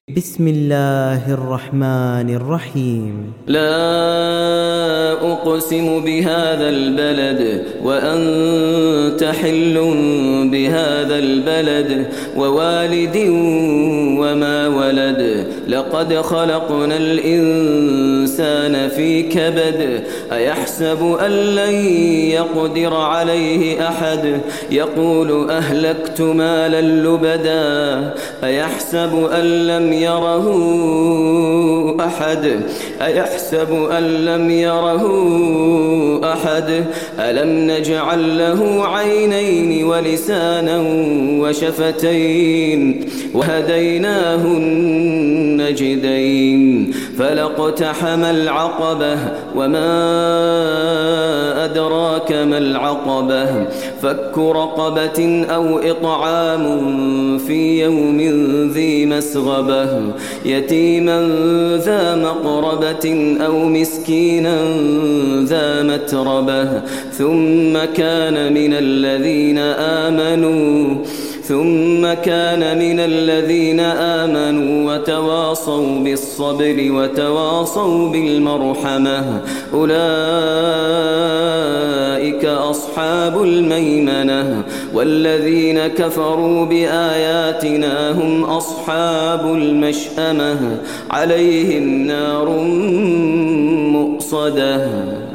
بسم الله الرحمن الرحيم. لا أقسم بهذا البلد وأنت حل بهذا البلد ووالد وما ولد لقد خلقنا الإنسان في كبد أيحسب أن لن يقدر عليه أحد يقول أهلكت مالا لبدا أيحسب أن لم يره أحد ألم نجعل له عينين ولسانا وشفتين وهديناه النجدين فلاقتحم العقبة وما أدراك ما العقبة فك رقبة أو إطعام في يوم ذي مسغبة يتيما ذا مقربة أو مسكينا ذا متربة ثم كان من الذين آمنوا وتواصوا بالصبر وتواصوا بالمرحمة أولئك أصحاب الميمنة والذين كفروا بآياتنا هم أصحاب المشأمة عليهم نار مؤصدة.